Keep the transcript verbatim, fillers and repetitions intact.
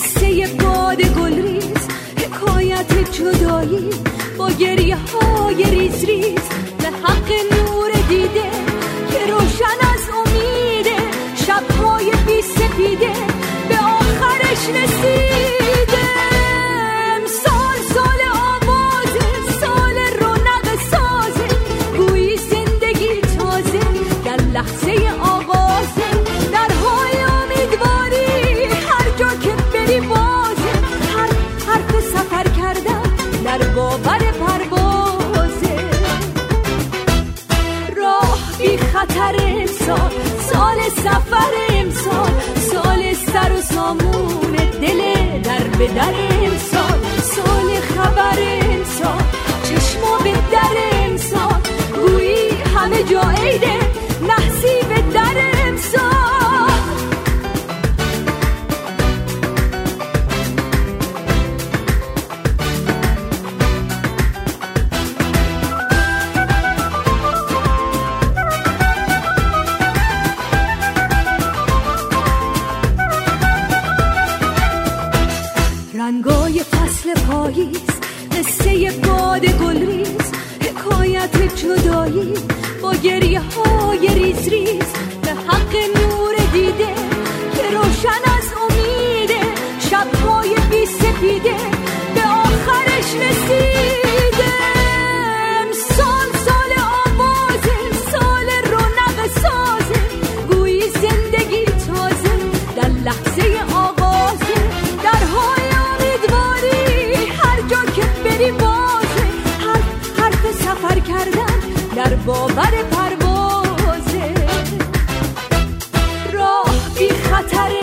قصه باد گلریز، حکایت جدایی با گریه های ریز ریز، به حق نور دیده که روشن از امیده، شبهای بی سپیده به آخرش رسیده. سال سال آوازه، سال رونق سازه، گویی زندگی تازه در لحظه آغازه، درهای امیدواری هر جا که بری بازه، هر حرف سفر کردن در باور پروازه. راه بی خطر امسال، سال سفر امسال، سال سر و سامون دل در به در امسال، سال خبر امسال، چشما به در امسال، گویی همه جا عیده، نحسی به در امسال. رنگای فصل پاییز، قصه باد گلریز، حکایت جدایی با گریه های ریز ریز، به حق نور دیده که روشن از امیده، شبهای بی سپیده به آخرش رسیده. سال سال آوازه، سال رونق سازه، گویی زندگی تازه در لحظه آغازه، درهای امیدواری هر جا که بری بازه، هر حرف سفر کردن در باور پروازه. راه بی خطر